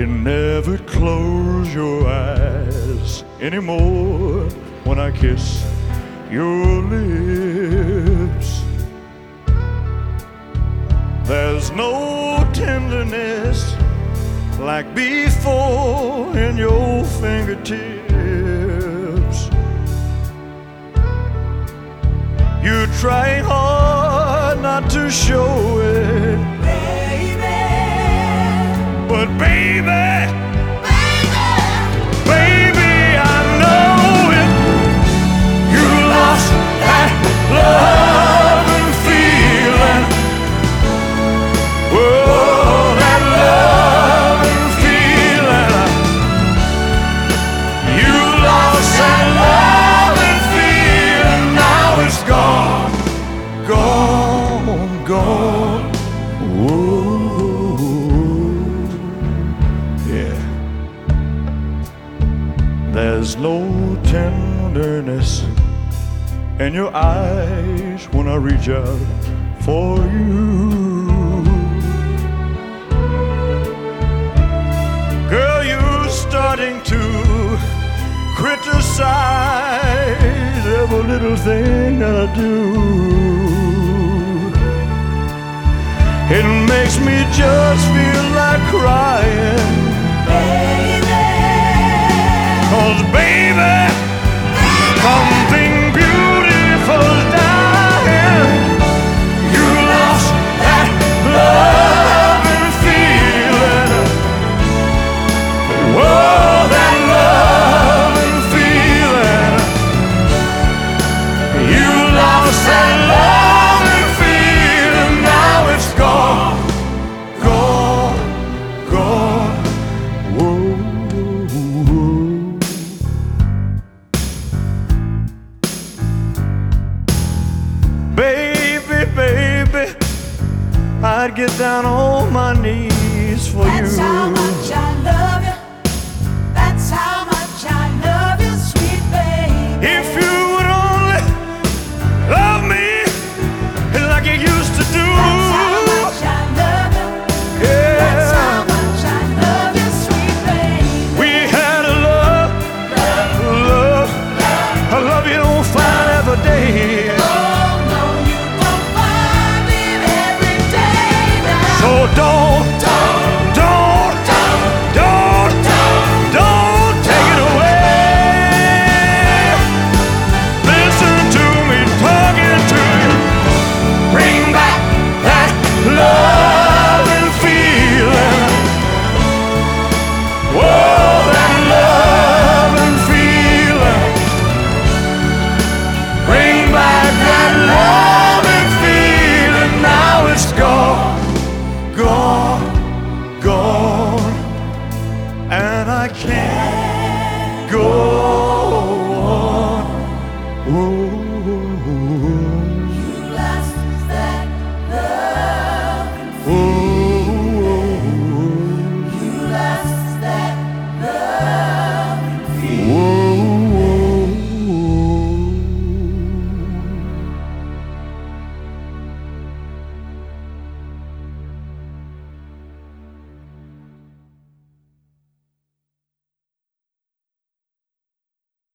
You never close your eyes anymore when I kiss your lips. There's no tenderness like before in your fingertips. You're trying hard not to show it, baby. but baby, baby, I know it. You lost that love and feeling. Oh, that love and feeling. You lost that love and feeling. Now it's gone, gone, gone. Whoa, yeah. There's no tenderness in your eyes when I reach out for you. Girl, you're starting to criticize every little thing that I do. It makes me just feel like crying, Baby, 'cause baby, something beautiful's dying. You lost that love and feeling. Whoa, that love and feeling. You lost that love and feeling. Now it's gone, gone, gone. Whoa. Baby, baby, I'd get down on my knees for that's you. how much I love you. That's how much I love you, sweet baby. If you would only love me like you used to do. That's how much I love you. That's Yeah, how much I love you, sweet baby. we had a love, a love you don't find every day.